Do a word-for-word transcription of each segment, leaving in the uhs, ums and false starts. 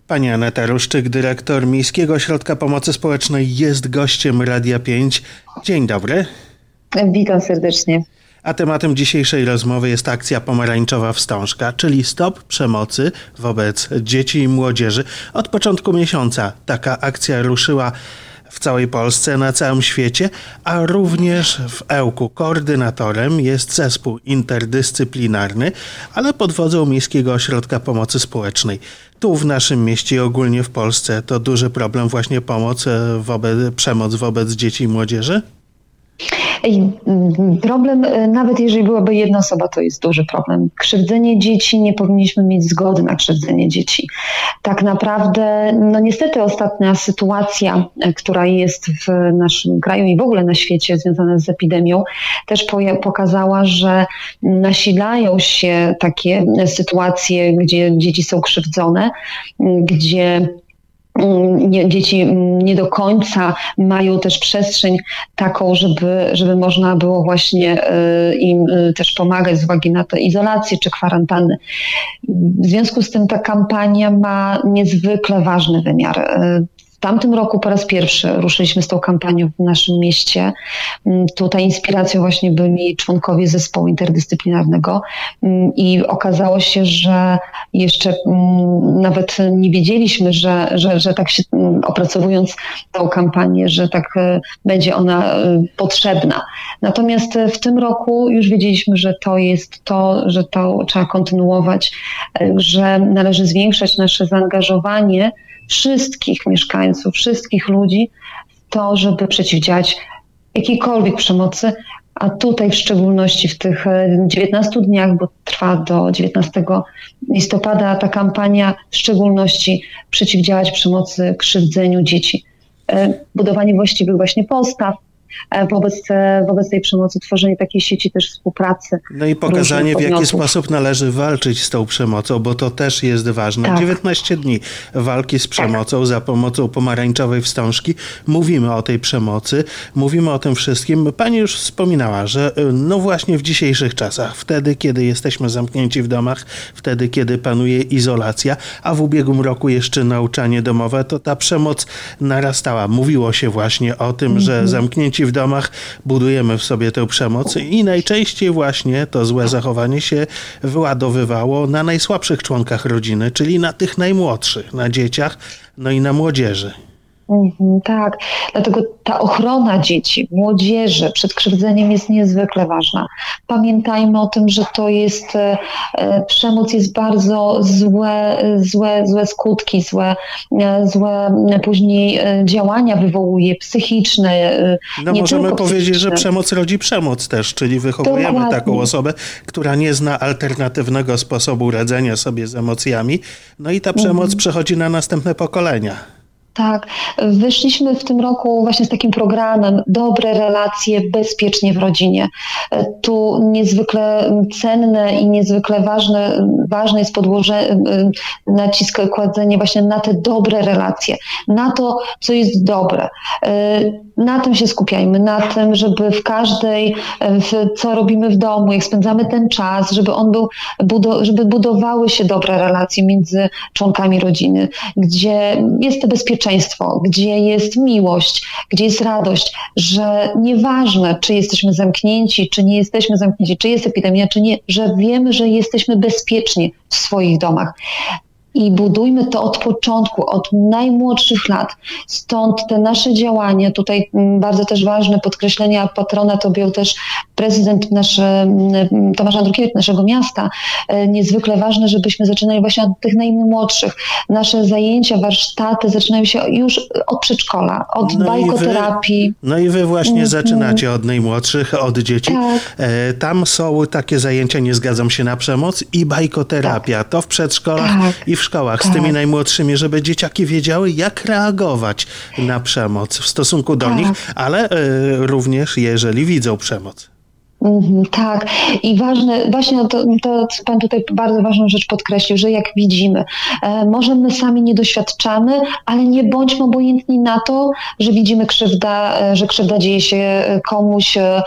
Pani Aneta Ruszczyk, dyrektor Miejskiego Ośrodka Pomocy Społecznej, jest gościem Radia pięć. Dzień dobry. Witam serdecznie. A tematem dzisiejszej rozmowy jest akcja Pomarańczowa Wstążka, czyli Stop Przemocy wobec dzieci i młodzieży. Od początku miesiąca taka akcja ruszyła w całej Polsce, na całym świecie, a również w Ełku. Koordynatorem jest zespół interdyscyplinarny, ale pod wodzą Miejskiego Ośrodka Pomocy Społecznej. Tu w naszym mieście i ogólnie w Polsce to duży problem właśnie pomoc wobec, przemoc wobec dzieci i młodzieży? Problem, nawet jeżeli byłaby jedna osoba, to jest duży problem. Krzywdzenie dzieci, nie powinniśmy mieć zgody na krzywdzenie dzieci. Tak naprawdę, no niestety ostatnia sytuacja, która jest w naszym kraju i w ogóle na świecie związana z epidemią, też pokazała, że nasilają się takie sytuacje, gdzie dzieci są krzywdzone, gdzie Nie, dzieci nie do końca mają też przestrzeń taką, żeby, żeby można było właśnie im też pomagać z uwagi na tę izolację czy kwarantannę. W związku z tym ta kampania ma niezwykle ważny wymiar. W tamtym roku po raz pierwszy ruszyliśmy z tą kampanią w naszym mieście. Tutaj inspiracją właśnie byli członkowie zespołu interdyscyplinarnego i okazało się, że jeszcze nawet nie wiedzieliśmy, że, że, że tak się opracowując tą kampanię, że tak będzie ona potrzebna. Natomiast w tym roku już wiedzieliśmy, że to jest to, że to trzeba kontynuować, że należy zwiększać nasze zaangażowanie wszystkich mieszkańców, wszystkich ludzi w to, żeby przeciwdziałać jakiejkolwiek przemocy, a tutaj w szczególności w tych dziewiętnastu dniach, bo trwa do dziewiętnastego listopada ta kampania, w szczególności przeciwdziałać przemocy, krzywdzeniu dzieci. Budowanie właściwych właśnie postaw wobec, wobec tej przemocy, tworzenie takiej sieci też współpracy. No i pokazanie, w jaki sposób należy walczyć z tą przemocą, bo to też jest ważne. Tak. dziewiętnaście dni walki z przemocą tak. za pomocą pomarańczowej wstążki. Mówimy o tej przemocy, mówimy o tym wszystkim. Pani już wspominała, że no właśnie w dzisiejszych czasach, wtedy, kiedy jesteśmy zamknięci w domach, wtedy, kiedy panuje izolacja, a w ubiegłym roku jeszcze nauczanie domowe, to ta przemoc narastała. Mówiło się właśnie o tym, mm-hmm. że zamknięci w domach budujemy w sobie tę przemoc i najczęściej właśnie to złe zachowanie się wyładowywało na najsłabszych członkach rodziny, czyli na tych najmłodszych, na dzieciach, no i na młodzieży. Mhm, tak, dlatego ta ochrona dzieci, młodzieży przed krzywdzeniem jest niezwykle ważna. Pamiętajmy o tym, że to jest, e, przemoc jest bardzo złe, złe, złe skutki, złe, e, złe później e, działania wywołuje, psychiczne. E, no nie możemy tylko powiedzieć, psychiczne. że przemoc rodzi przemoc też, czyli wychowujemy Dokładnie. taką osobę, która nie zna alternatywnego sposobu radzenia sobie z emocjami, no i ta przemoc mhm. przechodzi na następne pokolenia. Tak, wyszliśmy w tym roku właśnie z takim programem Dobre relacje bezpiecznie w rodzinie. Tu niezwykle cenne i niezwykle ważne, ważne jest podłożenie, nacisk kładzenie właśnie na te dobre relacje, na to, co jest dobre. Na tym się skupiajmy, na tym, żeby w każdej, w, co robimy w domu, jak spędzamy ten czas, żeby on był, żeby budowały się dobre relacje między członkami rodziny, gdzie jest to bezpieczeństwo, gdzie jest miłość, gdzie jest radość, że nieważne, czy jesteśmy zamknięci, czy nie jesteśmy zamknięci, czy jest epidemia, czy nie, że wiemy, że jesteśmy bezpieczni w swoich domach. I budujmy to od początku, od najmłodszych lat. Stąd te nasze działania, tutaj bardzo też ważne podkreślenia, patronat objął też prezydent nasz, Tomasz Andrukiewicz, naszego miasta. Niezwykle ważne, żebyśmy zaczynali właśnie od tych najmłodszych. Nasze zajęcia, warsztaty zaczynają się już od przedszkola, od no bajkoterapii. I wy, no i wy właśnie mm-hmm. zaczynacie od najmłodszych, od dzieci. Tak. Tam są takie zajęcia, nie zgadzam się na przemoc, i bajkoterapia. Tak. To w przedszkolach tak. i w szkołach tak. z tymi najmłodszymi, żeby dzieciaki wiedziały, jak reagować na przemoc w stosunku do tak. nich, ale y, również jeżeli widzą przemoc. Mhm, tak. I ważne, właśnie to, to Pan tutaj bardzo ważną rzecz podkreślił, że jak widzimy, e, może my sami nie doświadczamy, ale nie bądźmy obojętni na to, że widzimy krzywda, e, że krzywda dzieje się komuś, e,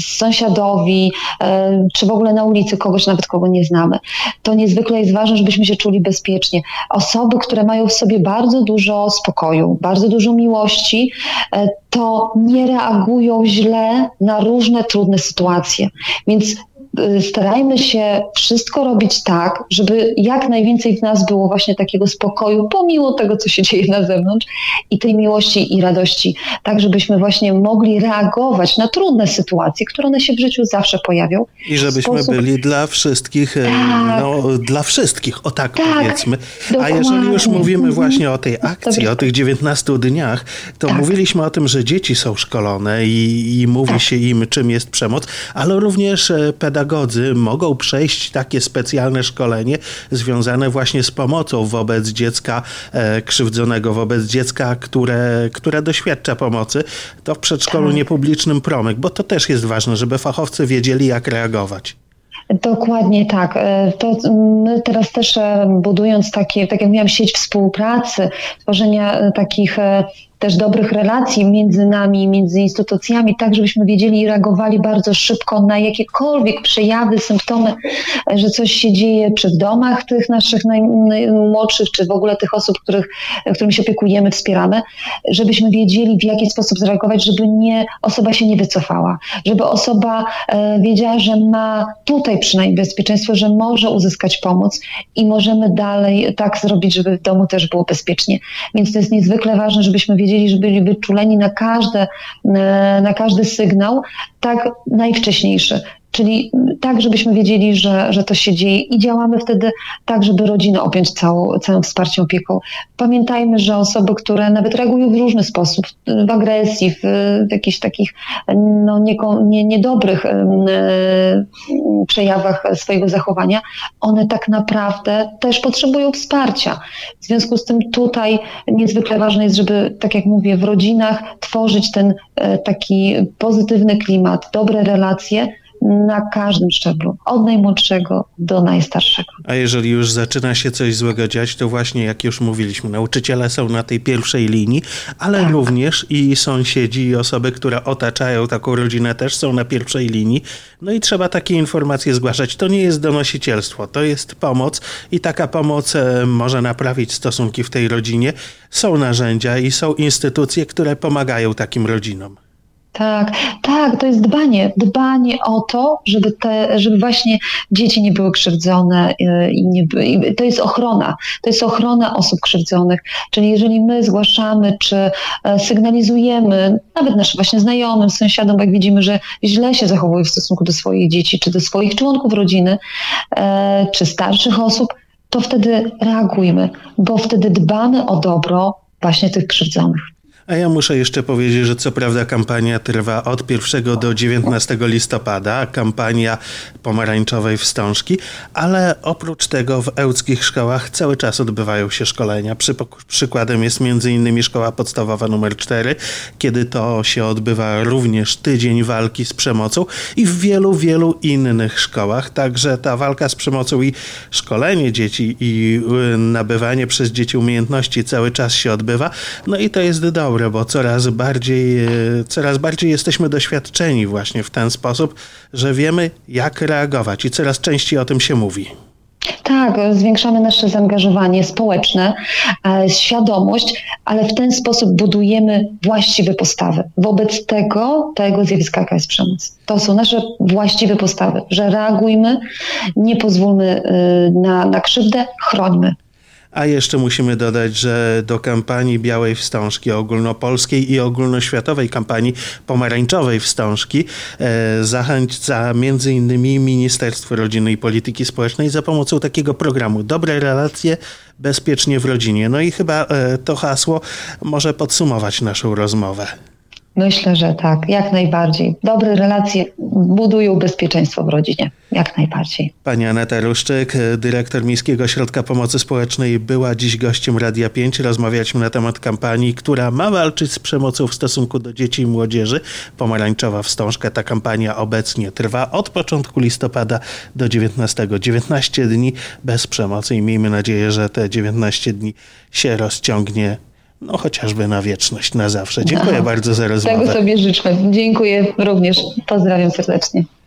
sąsiadowi, e, czy w ogóle na ulicy kogoś, nawet kogo nie znamy. To niezwykle jest ważne, żebyśmy się czuli bezpiecznie. Osoby, które mają w sobie bardzo dużo spokoju, bardzo dużo miłości, e, to nie reagują źle na różne trudne sytuacje. Więc starajmy się wszystko robić tak, żeby jak najwięcej w nas było właśnie takiego spokoju, pomimo tego, co się dzieje na zewnątrz, i tej miłości i radości, tak żebyśmy właśnie mogli reagować na trudne sytuacje, które one się w życiu zawsze pojawią. I żebyśmy sposób... byli dla wszystkich, tak. no dla wszystkich, o tak, tak powiedzmy. Dokładnie. A jeżeli już mówimy właśnie o tej akcji, Dobry. o tych dziewiętnastu dniach, to tak. mówiliśmy o tym, że dzieci są szkolone i, i mówi tak. się im, czym jest przemoc, ale również pedagodzy mogą przejść takie specjalne szkolenie związane właśnie z pomocą wobec dziecka e, krzywdzonego, wobec dziecka, które, które doświadcza pomocy. To w przedszkolu tak. niepublicznym Promyk, bo to też jest ważne, żeby fachowcy wiedzieli, jak reagować. Dokładnie tak. To my teraz też budując takie, tak jak miałam, sieć współpracy, tworzenia takich też dobrych relacji między nami, między instytucjami, tak żebyśmy wiedzieli i reagowali bardzo szybko na jakiekolwiek przejawy, symptomy, że coś się dzieje czy w domach tych naszych najmłodszych, czy w ogóle tych osób, których, którymi się opiekujemy, wspieramy, żebyśmy wiedzieli, w jaki sposób zareagować, żeby nie, osoba się nie wycofała, żeby osoba wiedziała, że ma tutaj przynajmniej bezpieczeństwo, że może uzyskać pomoc i możemy dalej tak zrobić, żeby w domu też było bezpiecznie. Więc to jest niezwykle ważne, żebyśmy wiedzieli, że byli wyczuleni na, każde, na każdy sygnał, tak najwcześniejszy. Czyli tak, żebyśmy wiedzieli, że, że to się dzieje i działamy wtedy tak, żeby rodzinę objąć całą, całym wsparciem, opieką. Pamiętajmy, że osoby, które nawet reagują w różny sposób, w agresji, w, w jakichś takich no, nie, nie, niedobrych e, przejawach swojego zachowania, one tak naprawdę też potrzebują wsparcia. W związku z tym tutaj niezwykle ważne jest, żeby, tak jak mówię, w rodzinach tworzyć ten e, taki pozytywny klimat, dobre relacje, na każdym szczeblu, od najmłodszego do najstarszego. A jeżeli już zaczyna się coś złego dziać, to właśnie jak już mówiliśmy, nauczyciele są na tej pierwszej linii, ale tak. również i sąsiedzi, i osoby, które otaczają taką rodzinę, też są na pierwszej linii. No i trzeba takie informacje zgłaszać. To nie jest donosicielstwo, to jest pomoc i taka pomoc może naprawić stosunki w tej rodzinie. Są narzędzia i są instytucje, które pomagają takim rodzinom. Tak, tak, to jest dbanie, dbanie o to, żeby te, żeby właśnie dzieci nie były krzywdzone i nie by, i to jest ochrona, to jest ochrona osób krzywdzonych, czyli jeżeli my zgłaszamy, czy sygnalizujemy, nawet naszym właśnie znajomym, sąsiadom, jak widzimy, że źle się zachowują w stosunku do swoich dzieci, czy do swoich członków rodziny, czy starszych osób, to wtedy reagujmy, bo wtedy dbamy o dobro właśnie tych krzywdzonych. A ja muszę jeszcze powiedzieć, że co prawda kampania trwa od pierwszego do dziewiętnastego listopada, kampania pomarańczowej wstążki, ale oprócz tego w ełckich szkołach cały czas odbywają się szkolenia. Przy, przykładem jest między innymi szkoła podstawowa numer cztery, kiedy to się odbywa również tydzień walki z przemocą i w wielu, wielu innych szkołach. Także ta walka z przemocą i szkolenie dzieci i nabywanie przez dzieci umiejętności cały czas się odbywa. No i to jest dobre, bo coraz bardziej, coraz bardziej jesteśmy doświadczeni właśnie w ten sposób, że wiemy, jak reagować i coraz częściej o tym się mówi. Tak, zwiększamy nasze zaangażowanie społeczne, świadomość, ale w ten sposób budujemy właściwe postawy wobec tego, tego zjawiska, jaka jest przemoc. To są nasze właściwe postawy, że reagujmy, nie pozwólmy na, na krzywdę, chrońmy. A jeszcze musimy dodać, że do kampanii Białej Wstążki, ogólnopolskiej i ogólnoświatowej kampanii pomarańczowej wstążki e, zachęca między innymi Ministerstwo Rodziny i Polityki Społecznej za pomocą takiego programu Dobre relacje, bezpiecznie w rodzinie. No i chyba e, to hasło może podsumować naszą rozmowę. Myślę, że tak, jak najbardziej. Dobre relacje budują bezpieczeństwo w rodzinie, jak najbardziej. Pani Aneta Ruszczyk, dyrektor Miejskiego Ośrodka Pomocy Społecznej, była dziś gościem Radia pięć. Rozmawialiśmy na temat kampanii, która ma walczyć z przemocą w stosunku do dzieci i młodzieży. Pomarańczowa Wstążka. Ta kampania obecnie trwa od początku listopada do dziewiętnastego. dziewiętnaście dni bez przemocy i miejmy nadzieję, że te dziewiętnaście dni się rozciągnie, no chociażby na wieczność, na zawsze. Dziękuję no, bardzo za rozmowę. Tego sobie życzmy. Dziękuję również. Pozdrawiam serdecznie.